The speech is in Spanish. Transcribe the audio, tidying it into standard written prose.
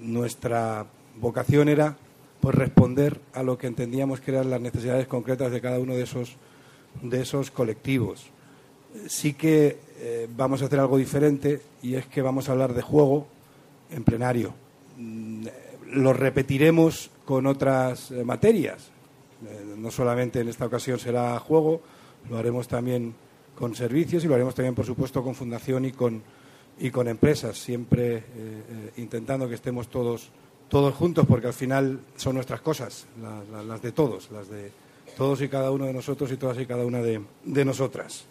nuestra vocación era pues responder a lo que entendíamos que eran las necesidades concretas de cada uno de esos colectivos. Sí que vamos a hacer algo diferente, y es que vamos a hablar de juego en plenario. Lo repetiremos con otras materias. No solamente en esta ocasión será juego, lo haremos también con servicios y lo haremos también, por supuesto, con fundación y con empresas, siempre intentando que estemos todos juntos, porque al final son nuestras cosas, las de todos y cada uno de nosotros y todas y cada una de nosotras.